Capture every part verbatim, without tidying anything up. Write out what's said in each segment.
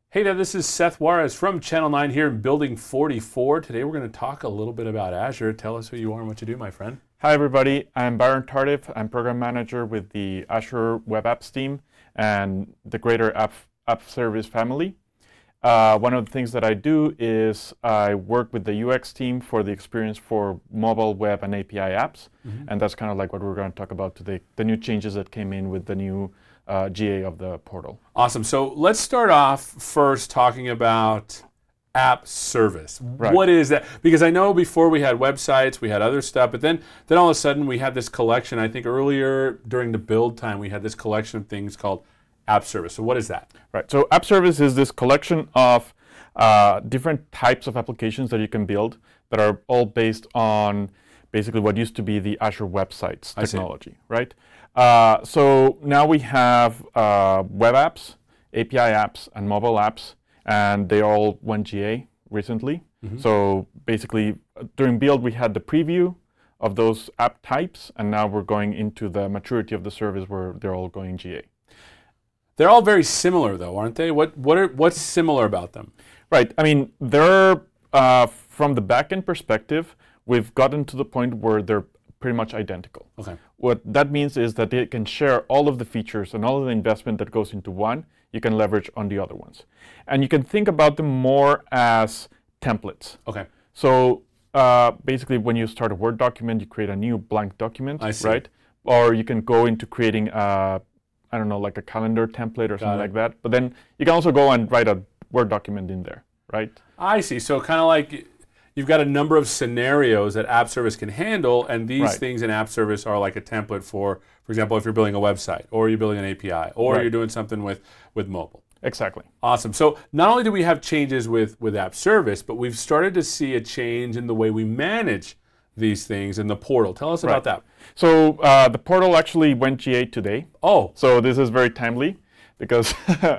Hey there, this is Seth Juarez from Channel nine here in Building forty-four. Today we're going to talk a little bit about Azure. Tell us who you are and what you do, my friend. Hi everybody, I'm Byron Tardif. I'm Program Manager with the Azure Web Apps team and the greater App, app Service family. Uh, one of the things that I do is I work with the U X team for the experience for mobile, web, and A P I apps. Mm-hmm. And that's kind of like what we're going to talk about today, the new changes that came in with the new uh, G A of the portal. Awesome. So let's start off first talking about app service. Right. What is that? Because I know before we had websites, we had other stuff, but then, then all of a sudden we had this collection. I think earlier during the build time, we had this collection of things called app service. So what is that? Right. So app service is this collection of uh, different types of applications that you can build that are all based on basically what used to be the Azure Websites technology, right? Uh, so now we have uh, web apps, A P I apps, and mobile apps, and they all went G A recently. Mm-hmm. So basically, during build, we had the preview of those app types, and now we're going into the maturity of the service where they're all going G A. They're all very similar, though, aren't they? What what are what's similar about them? Right. I mean, they're uh, from the backend perspective, we've gotten to the point where they're pretty much identical. Okay. What that means is that they can share all of the features and all of the investment that goes into one, you can leverage on the other ones. And you can think about them more as templates. Okay. So uh, basically, when you start a Word document, you create a new blank document, I see. right? Or you can go into creating a, I don't know, like a calendar template or Got something it. like that. But then you can also go and write a Word document in there, right? I see. So kind of like you've got a number of scenarios that App Service can handle, and these Right. things in App Service are like a template for, for example, if you're building a website, or you're building an A P I, or Right. you're doing something with, with mobile. Exactly. Awesome. So not only do we have changes with, with App Service, but we've started to see a change in the way we manage these things in the portal. Tell us Right. about that. So uh, the portal actually went G A today. Oh, So this is very timely because,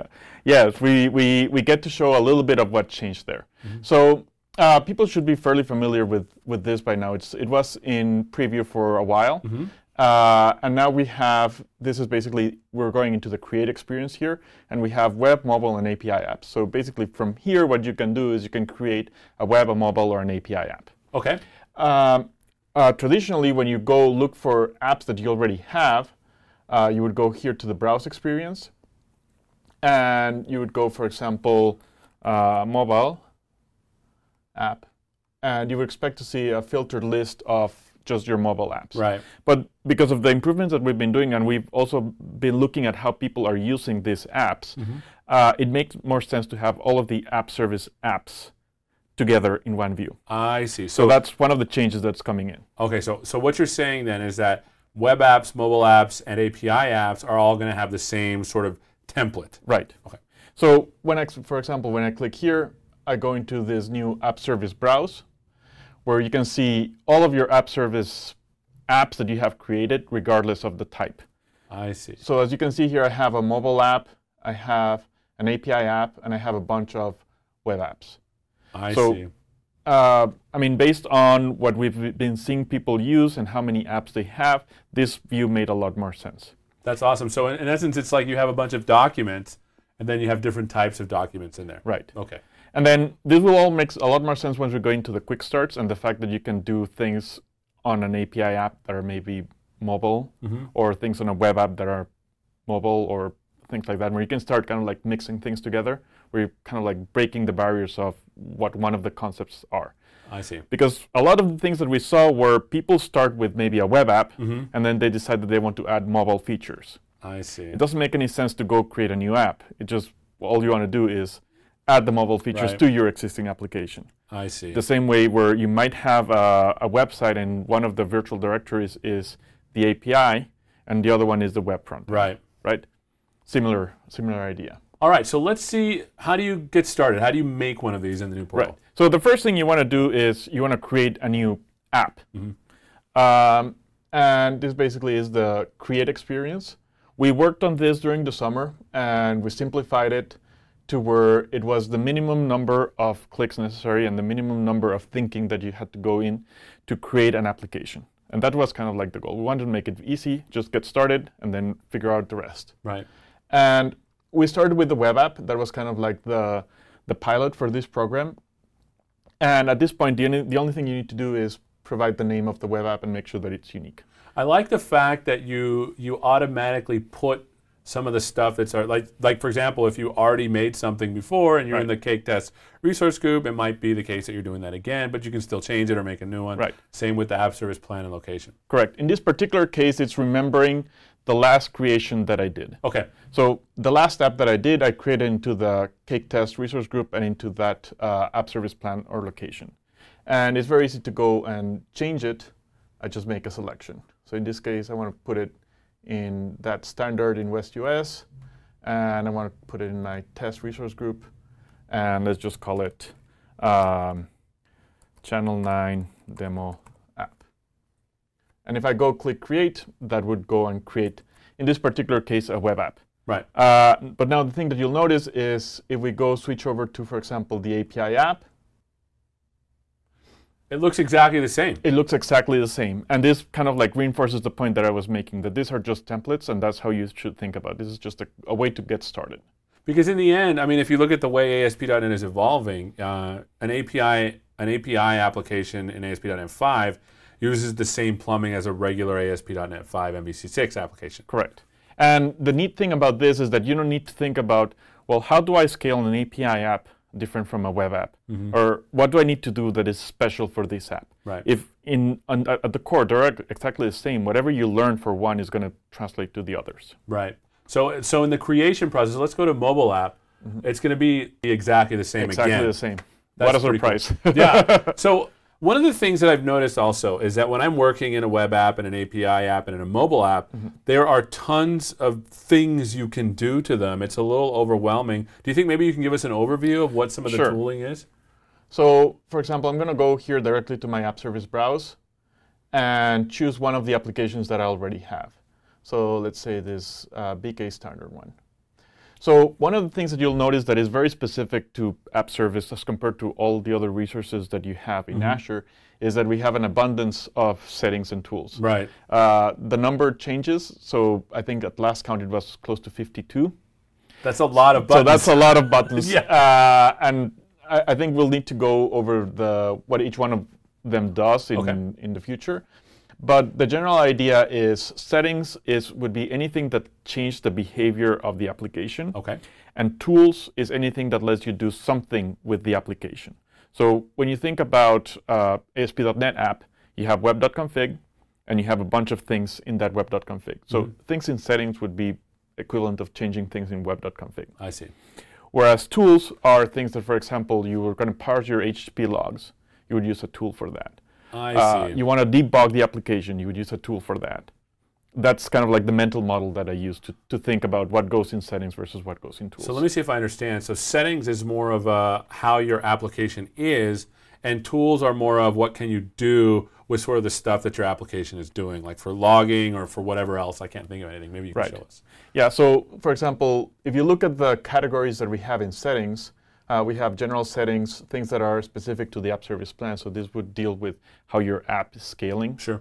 yes, we, we, we get to show a little bit of what changed there. Mm-hmm. So uh, people should be fairly familiar with, with this by now. It's, it was in preview for a while. Mm-hmm. Uh, and now we have, this is basically, we're going into the create experience here, and we have web, mobile, and A P I apps. So basically from here, what you can do is you can create a web, a mobile, or an A P I app. okay. Um, uh, traditionally, when you go look for apps that you already have, uh, you would go here to the browse experience, and you would go, for example, uh, mobile app, and you would expect to see a filtered list of just your mobile apps. Right. But because of the improvements that we've been doing, and we've also been looking at how people are using these apps, mm-hmm. uh, it makes more sense to have all of the app service apps together in one view. I see. So, so that's one of the changes that's coming in. Okay, so so what you're saying then is that web apps, mobile apps, and A P I apps are all going to have the same sort of template. Right. Okay. So when I, for example, when I click here, I go into this new app service browse, where you can see all of your app service apps that you have created, regardless of the type. I see. So as you can see here, I have a mobile app, I have an A P I app, and I have a bunch of web apps. I so, see. Uh, I mean, based on what we've been seeing people use and how many apps they have, this view made a lot more sense. That's awesome. So in, in essence, it's like you have a bunch of documents, and then you have different types of documents in there. Right. Okay. And then this will all make a lot more sense once we go into the quick starts and the fact that you can do things on an A P I app that are maybe mobile, mm-hmm. or things on a web app that are mobile, or things like that, where you can start kind of like mixing things together, where you're kind of like breaking the barriers of what one of the concepts are. I see. Because a lot of the things that we saw were people start with maybe a web app, mm-hmm. and then they decide that they want to add mobile features. I see. It doesn't make any sense to go create a new app. It just, all you want to do is add the mobile features right. to your existing application. I see. The same way where you might have a, a website and one of the virtual directories is the A P I and the other one is the web front. Right. Right? Similar, similar idea. All right, so let's see, how do you get started? How do you make one of these in the new portal? Right. So the first thing you want to do is you want to create a new app. Mm-hmm. Um, and this basically is the create experience. We worked on this during the summer, and we simplified it to where it was the minimum number of clicks necessary and the minimum number of thinking that you had to go in to create an application. And that was kind of like the goal. We wanted to make it easy, just get started, and then figure out the rest. Right. And we started with the web app. That was kind of like the, the pilot for this program. And at this point, the only, the only thing you need to do is provide the name of the web app and make sure that it's unique. I like the fact that you you automatically put some of the stuff that's like, like for example, if you already made something before and you're right. in the Cake Test resource group, it might be the case that you're doing that again, but you can still change it or make a new one. Right. Same with the app service plan and location. Correct. In this particular case, it's remembering the last creation that I did. Okay. So the last app that I did, I created into the Cake Test resource group and into that uh, app service plan or location. And it's very easy to go and change it. I just make a selection. So in this case, I want to put it in that standard in West U S, and I want to put it in my test resource group, and let's just call it um, Channel nine Demo App. And if I go click Create, that would go and create, in this particular case, a web app. Right. Uh, but now the thing that you'll notice is if we go switch over to, for example, the A P I app, it looks exactly the same. It looks exactly the same. And this kind of like reinforces the point that I was making, that these are just templates, and that's how you should think about it. This is just a, a way to get started. Because in the end, I mean, if you look at the way A S P dot net is evolving, uh, an A P I an A P I application in A S P dot net five uses the same plumbing as a regular A S P dot net five M V C six application. Correct. And the neat thing about this is that you don't need to think about, well, how do I scale an A P I app different from a web app? Mm-hmm. Or what do I need to do that is special for this app? Right. If in on, at the core, they're exactly the same. Whatever you learn for one is going to translate to the others. Right. So so in the creation process, let's go to mobile app. Mm-hmm. It's going to be exactly the same exactly again. Exactly the same. That's what a surprise. Cool. Yeah. So one of the things that I've noticed also is that when I'm working in a web app and an A P I app and in a mobile app, mm-hmm. there are tons of things you can do to them. It's a little overwhelming. Do you think maybe you can give us an overview of what some of the sure. tooling is? So, for example, I'm going to go here directly to my app service browse and choose one of the applications that I already have. So let's say this uh, B K standard one. So one of the things that you'll notice that is very specific to app service as compared to all the other resources that you have in mm-hmm. Azure is that we have an abundance of settings and tools. Right. Uh, the number changes. So I think at last count it was close to fifty-two. That's a lot of buttons. So that's a lot of buttons. yeah. Uh, and I, I think we'll need to go over the what each one of them does in, okay. in the future. But the general idea is settings is would be anything that changes the behavior of the application. Okay. And tools is anything that lets you do something with the application. So when you think about uh, A S P dot net app, you have web.config, and you have a bunch of things in that web.config. So mm-hmm. things in settings would be equivalent of changing things in web.config. I see. Whereas tools are things that, for example, you were going to parse your H T T P logs. You would use a tool for that. I uh, see. You want to debug the application, you would use a tool for that. That's kind of like the mental model that I use to, to think about what goes in settings versus what goes in tools. So let me see if I understand. So settings is more of a, how your application is, and tools are more of what can you do with sort of the stuff that your application is doing, like for logging or for whatever else. I can't think of anything. Maybe you can right. show us. Yeah, so for example, if you look at the categories that we have in settings, Uh, we have general settings, things that are specific to the app service plan. So this would deal with how your app is scaling. Sure.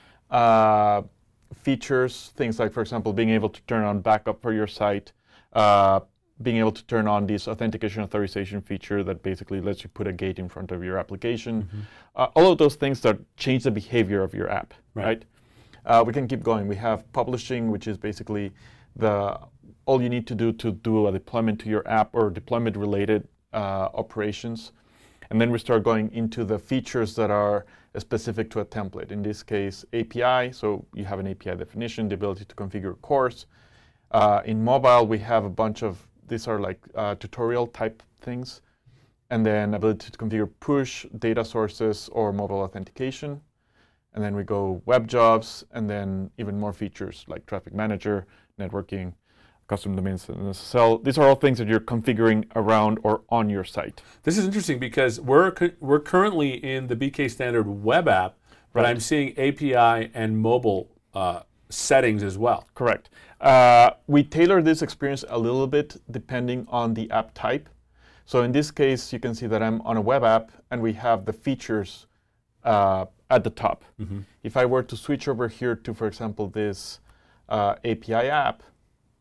Uh, features, things like, for example, being able to turn on backup for your site, uh, being able to turn on this authentication authorization feature that basically lets you put a gate in front of your application. Mm-hmm. Uh, all of those things that change the behavior of your app, right? right? Uh, we can keep going. We have publishing, which is basically the all you need to do to do a deployment to your app or deployment-related uh, operations. And then we start going into the features that are specific to a template. In this case, A P I. So you have an A P I definition, the ability to configure cores. Uh, in mobile, we have a bunch of, these are like uh, tutorial type things. And then ability to configure push, data sources, or mobile authentication. And then we go web jobs, and then even more features like traffic manager, networking, custom domains, and S S L. These are all things that you're configuring around or on your site. This is interesting because we're cu- we're currently in the B K standard web app, but right. I'm seeing A P I and mobile uh, settings as well. Correct. Uh, we tailor this experience a little bit depending on the app type. So in this case, you can see that I'm on a web app, and we have the features uh, at the top. Mm-hmm. If I were to switch over here to, for example, this uh, A P I app,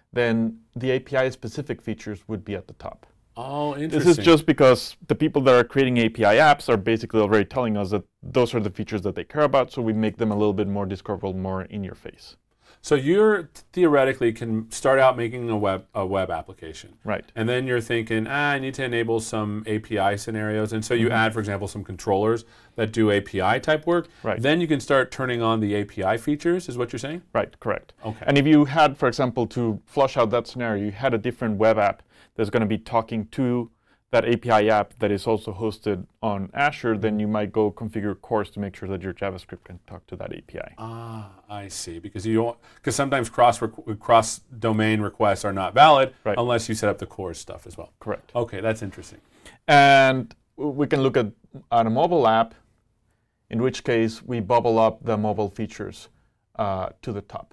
then the A P I-specific features would be at the top. Oh, interesting. This is just because the people that are creating A P I apps are basically already telling us that those are the features that they care about, so we make them a little bit more discoverable, more in your face. So you're theoretically can start out making a web a web application. Right. And then you're thinking, ah, I need to enable some A P I scenarios. And so you mm-hmm. add, for example, some controllers that do A P I type work. Right. Then you can start turning on the A P I features, is what you're saying? Right, correct. Okay. And if you had, for example, to flush out that scenario, you had a different web app that's going to be talking to that A P I app that is also hosted on Azure, then you might go configure CORS to make sure that your JavaScript can talk to that A P I. Ah, I see. Because you don't, because sometimes cross rec- cross domain requests are not valid right. unless you set up the CORS stuff as well. Correct. Okay, that's interesting. And we can look at, at a mobile app, in which case we bubble up the mobile features uh, to the top.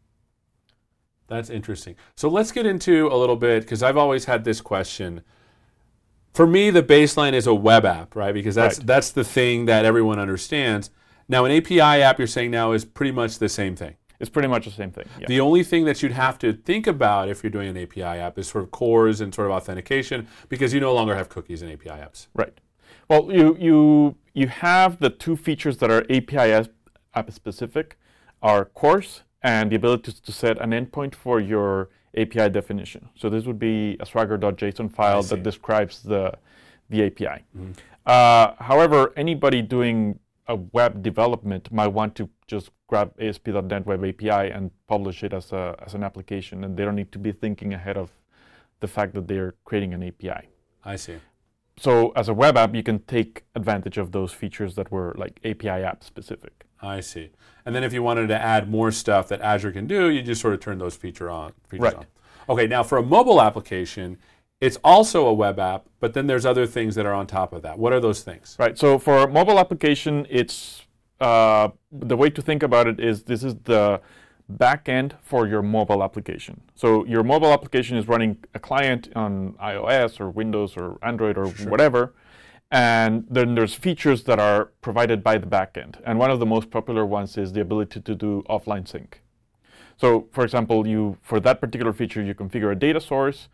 That's interesting. So let's get into a little bit, because I've always had this question. For me, the baseline is a web app, right? Because that's right. that's the thing that everyone understands. Now, an A P I app, you're saying now, is pretty much the same thing. It's pretty much the same thing. Yeah. The only thing that you'd have to think about if you're doing an A P I app is sort of CORS and sort of authentication, because you no longer have cookies in A P I apps. Right. Well, you you you have the two features that are A P I app specific, are CORS and the ability to set an endpoint for your A P I definition. So this would be a swagger.json file that describes the, the A P I. Mm-hmm. Uh, however, anybody doing a web development might want to just grab A S P dot net Web A P I and publish it as, a, as an application, and they don't need to be thinking ahead of the fact that they're creating an A P I. I see. So as a web app, you can take advantage of those features that were like A P I app specific. I see. And then if you wanted to add more stuff that Azure can do, you just sort of turn those feature on, features right. on. Okay, now for a mobile application, it's also a web app, but then there's other things that are on top of that. What are those things? Right, so for a mobile application, it's uh, the way to think about it is this is the back end for your mobile application. So your mobile application is running a client on iOS or Windows or Android or sure. whatever. And then there's features that are provided by the backend. And one of the most popular ones is the ability to do offline sync. So for example, you for that particular feature, you configure a data source,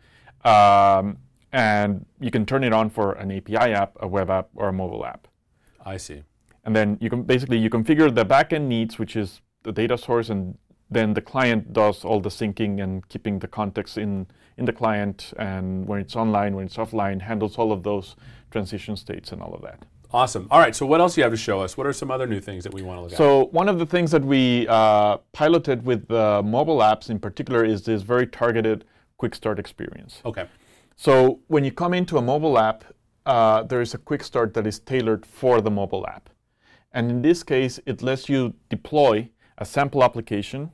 um, and you can turn it on for an A P I app, a web app, or a mobile app. I see. And then you can basically you configure the backend needs, which is the data source, and then the client does all the syncing and keeping the context in, in the client, and when it's online, when it's offline, handles all of those transition states and all of that. Awesome. All right, so what else do you have to show us? What are some other new things that we want to look at? So one of the things that we uh, piloted with the mobile apps in particular is this very targeted quick start experience. Okay. So when you come into a mobile app, uh, there is a quick start that is tailored for the mobile app. And in this case, it lets you deploy a sample application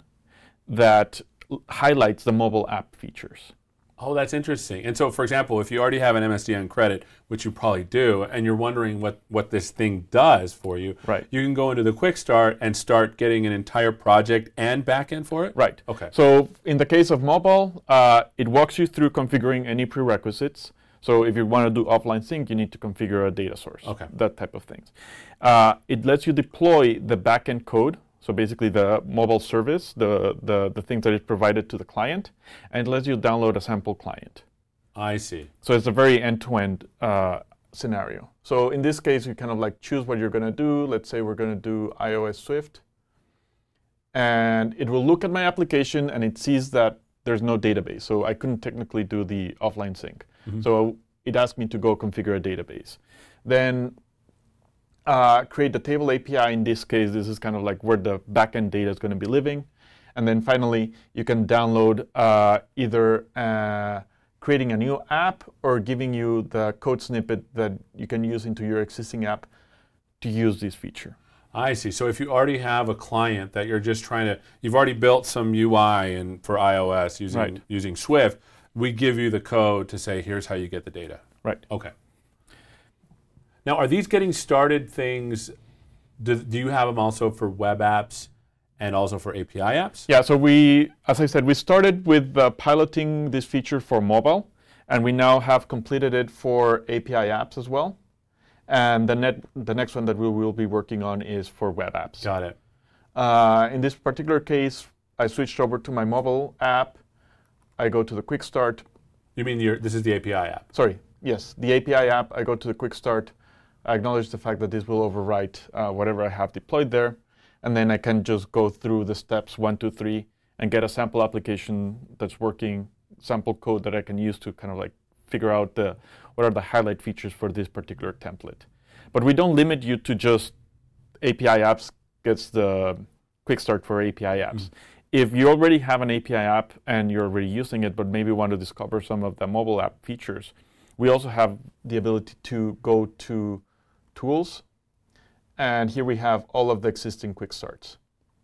that l- highlights the mobile app features. Oh, that's interesting. And so, for example, if you already have an M S D N credit, which you probably do, and you're wondering what, what this thing does for you, right. you can go into the quick start and start getting an entire project and backend for it? Right. Okay. So in the case of mobile, uh, it walks you through configuring any prerequisites. So if you want to do offline sync, you need to configure a data source, okay. that type of things. Uh, it lets you deploy the backend code. So basically the mobile service, the, the, the things that is provided to the client, and it lets you download a sample client. I see. So it's a very end-to-end uh, scenario. So in this case, you kind of like choose what you're going to do. Let's say we're going to do iOS Swift. And it will look at my application, and it sees that there's no database. So I couldn't technically do the offline sync. Mm-hmm. So it asked me to go configure a database. Then Uh, create the table A P I. In this case, this is kind of like where the backend data is going to be living. And then finally, you can download uh, either uh, creating a new app or giving you the code snippet that you can use into your existing app to use this feature. I see. So if you already have a client that you're just trying to, you've already built some U I in, for iOS using, right. using Swift, we give you the code to say, here's how you get the data. Right. Okay. Now, are these getting started things, do, do you have them also for web apps and also for A P I apps? Yeah, so we, as I said, we started with uh, piloting this feature for mobile, and we now have completed it for A P I apps as well. And the, net, the next one that we will be working on is for web apps. Got it. Uh, in this particular case, I switched over to my mobile app. I go to the quick start. You mean your, this is the A P I app? Sorry, yes, the A P I app. I go to the quick start. I acknowledge the fact that this will overwrite uh, whatever I have deployed there. And then I can just go through the steps one, two, three, and get a sample application that's working, sample code that I can use to kind of like figure out the what are the highlight features for this particular template. But we don't limit you to just A P I apps gets the quick start for A P I apps. Mm. If you already have an A P I app and you're already using it, but maybe want to discover some of the mobile app features, we also have the ability to go to Tools, and here we have all of the existing quick starts.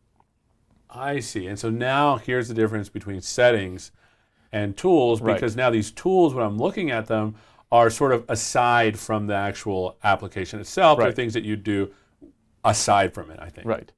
I see. And so now here's the difference between settings and tools, because right. now these tools, when I'm looking at them, are sort of aside from the actual application itself. Right. They're things that you do aside from it, I think. Right.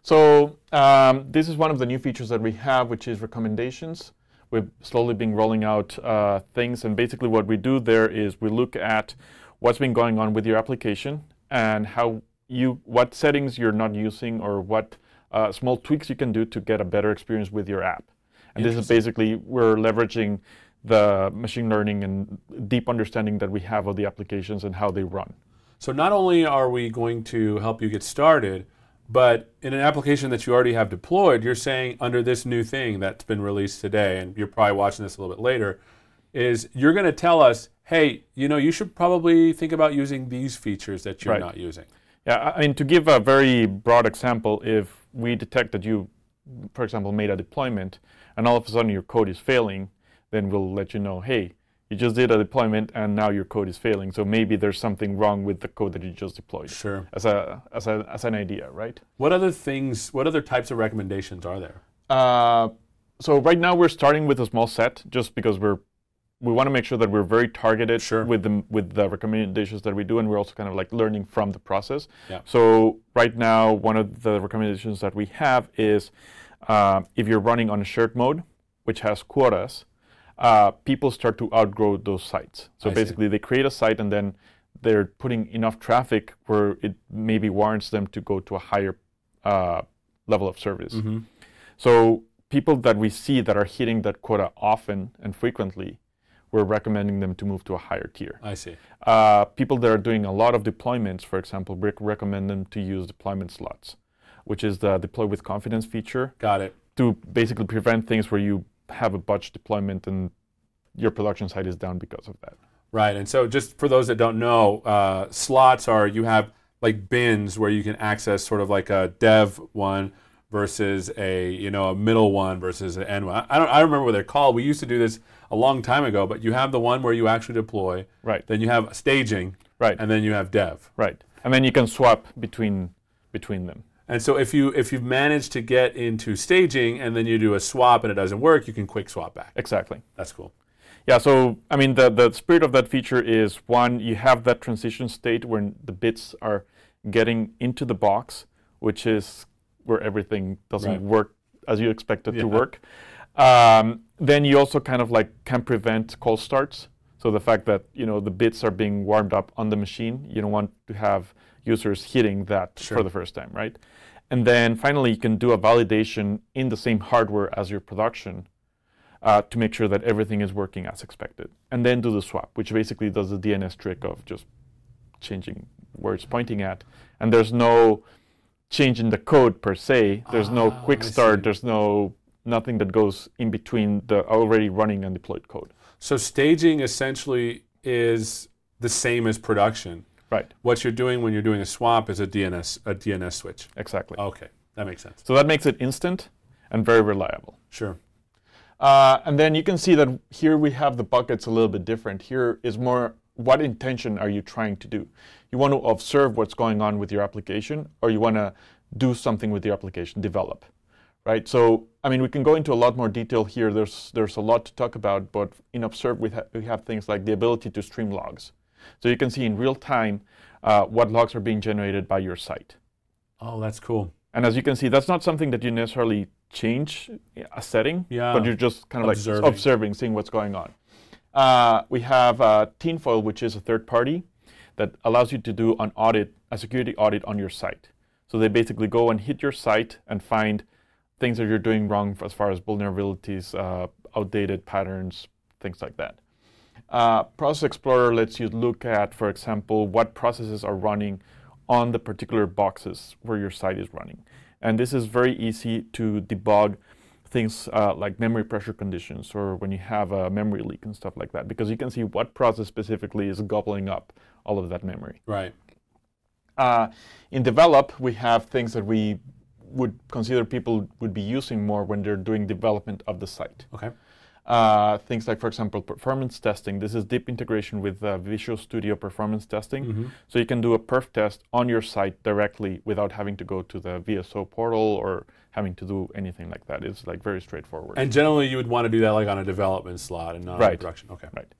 So um, this is one of the new features that we have, which is recommendations. We've slowly been rolling out uh, things, and basically what we do there is we look at what's been going on with your application and how you, what settings you're not using, or what uh, small tweaks you can do to get a better experience with your app. And this is basically, we're leveraging the machine learning and deep understanding that we have of the applications and how they run. So not only are we going to help you get started, but in an application that you already have deployed, you're saying under this new thing that's been released today, and you're probably watching this a little bit later, is you're going to tell us, hey, you know, you should probably think about using these features that you're right. not using. Yeah, I mean, to give a very broad example, if we detect that you, for example, made a deployment, and all of a sudden your code is failing, then we'll let you know, hey, you just did a deployment and now your code is failing. So maybe there's something wrong with the code that you just deployed. Sure. As a as a as an idea, right? What other things, what other types of recommendations are there? Uh, so right now we're starting with a small set, just because we're we want to make sure that we're very targeted sure. with the with the recommendations that we do, and we're also kind of like learning from the process. Yeah. So right now, one of the recommendations that we have is uh, if you're running on a shared mode, which has quotas, uh, people start to outgrow those sites. So I basically, see. they create a site and then they're putting enough traffic where it maybe warrants them to go to a higher uh, level of service. Mm-hmm. So people that we see that are hitting that quota often and frequently, we're recommending them to move to a higher tier. I see. Uh, people that are doing a lot of deployments, for example, we recommend them to use deployment slots, which is the deploy with confidence feature. Got it. To basically prevent things where you have a botched deployment and your production site is down because of that. Right, and so just for those that don't know, uh, slots are, you have like bins where you can access sort of like a dev one versus a, you know, a middle one versus an end one. I don't I don't remember what they're called. We used to do this a long time ago, but you have the one where you actually deploy. Right. Then you have staging. Right. And then you have dev. Right. And then you can swap between between them. And so if you if you've managed to get into staging and then you do a swap and it doesn't work, you can quick swap back. Exactly. That's cool. Yeah, so I mean the, the spirit of that feature is, one, you have that transition state when the bits are getting into the box, which is where everything doesn't right. work as you expect it yeah. to work. Um, then you also kind of like can prevent cold starts. So the fact that, you know, the bits are being warmed up on the machine, you don't want to have users hitting that sure. for the first time, right? And then finally, you can do a validation in the same hardware as your production uh, to make sure that everything is working as expected. And then do the swap, which basically does the D N S trick of just changing where it's pointing at. And there's no change in the code per se. There's ah, no quick I start. see. There's no nothing that goes in between the already running and deployed code. So staging essentially is the same as production. Right. What you're doing when you're doing a swap is a D N S a D N S switch. Exactly. Okay, that makes sense. So that makes it instant and very reliable. Sure. Uh, and then you can see that here we have the buckets a little bit different. Here is more, what intention are you trying to do? You want to observe what's going on with your application, or you want to do something with your application, develop, right? So, I mean, we can go into a lot more detail here. There's there's a lot to talk about, but in Observe, we, ha- we have things like the ability to stream logs. So you can see in real time uh, what logs are being generated by your site. Oh, that's cool. And as you can see, that's not something that you necessarily change a setting, yeah. but you're just kind of observing. like observing, seeing what's going on. Uh, we have uh, Tinfoil, which is a third party that allows you to do an audit, a security audit on your site. So they basically go and hit your site and find things that you're doing wrong as far as vulnerabilities, uh, outdated patterns, things like that. Uh, Process Explorer lets you look at, for example, what processes are running on the particular boxes where your site is running. And this is very easy to debug things uh, like memory pressure conditions, or when you have a memory leak and stuff like that, because you can see what process specifically is gobbling up all of that memory. Right. Uh, in Develop, we have things that we would consider people would be using more when they're doing development of the site. Okay. Uh, things like, for example, performance testing. This is deep integration with uh, Visual Studio performance testing. Mm-hmm. So you can do a perf test on your site directly without having to go to the V S O portal or having to do anything like that. It's like very straightforward. And generally you would want to do that like on a development slot and not right. on production. Okay. Right.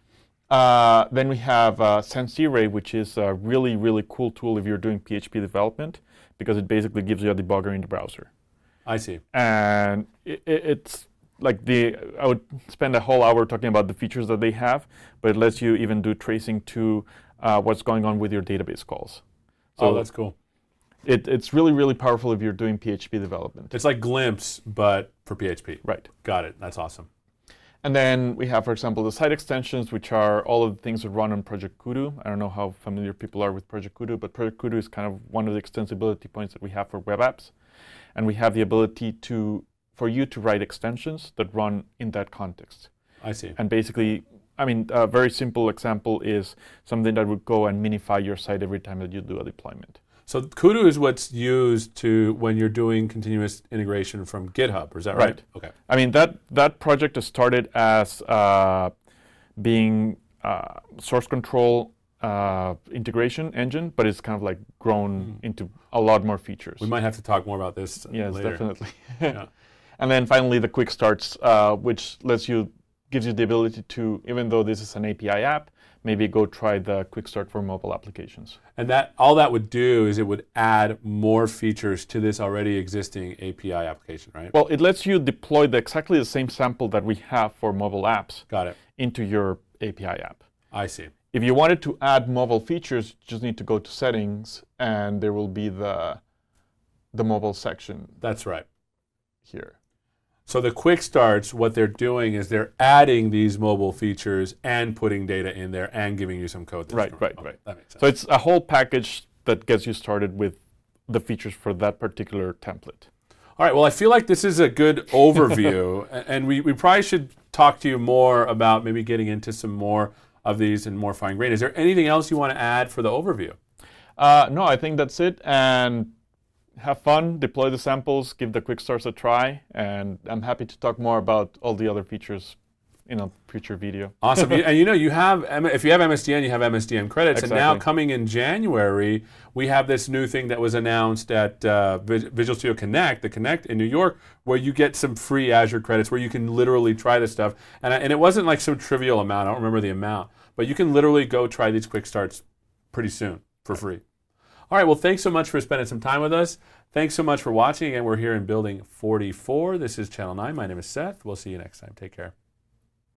Uh, then we have uh, SenseArray, which is a really, really cool tool if you're doing P H P development, because it basically gives you a debugger in the browser. I see. And it, it's like the, I would spend a whole hour talking about the features that they have, but it lets you even do tracing to uh, what's going on with your database calls. So oh, that's cool. It, it's really, really powerful if you're doing P H P development. It's like Glimpse, but for P H P. Right. Got it. That's awesome. And then we have, for example, the site extensions, which are all of the things that run on Project Kudu. I don't know how familiar people are with Project Kudu, but Project Kudu is kind of one of the extensibility points that we have for web apps. And we have the ability to, for you to write extensions that run in that context. I see. And basically, I mean, a very simple example is something that would go and minify your site every time that you do a deployment. So Kudu is what's used to when you're doing continuous integration from GitHub, is that right? Right. Okay. I mean, that, that project has started as uh, being uh, source control uh, integration engine, but it's kind of like grown mm. into a lot more features. We might have to talk more about this yes, later. Definitely. Yeah. And then finally, the quick starts, uh, which lets you, gives you the ability to, even though this is an A P I app, maybe go try the quick start for mobile applications. And that all that would do is it would add more features to this already existing A P I application, right? Well, it lets you deploy the, exactly the same sample that we have for mobile apps. Got it. Into your A P I app. I see. If you wanted to add mobile features, you just need to go to settings, and there will be the the mobile section. That's right. Here. So the quick starts, what they're doing is they're adding these mobile features and putting data in there and giving you some code. That's right, strong. right, okay, right. That makes sense. So it's a whole package that gets you started with the features for that particular template. All right, well, I feel like this is a good overview, and we, we probably should talk to you more about maybe getting into some more of these and more fine grain. Is there anything else you want to add for the overview? Uh, no, I think that's it. And have fun, deploy the samples, give the quick starts a try, and I'm happy to talk more about all the other features in a future video. Awesome. And you know, you have, if you have M S D N, you have M S D N credits. Exactly. And now coming in January, we have this new thing that was announced at uh, Visual Studio Connect, the Connect in New York, where you get some free Azure credits where you can literally try this stuff. And, and it wasn't like some trivial amount. I don't remember the amount. But you can literally go try these quick starts pretty soon for free. All right, well, thanks so much for spending some time with us. Thanks so much for watching. Again, we're here in Building forty-four. This is Channel nine. My name is Seth. We'll see you next time. Take care.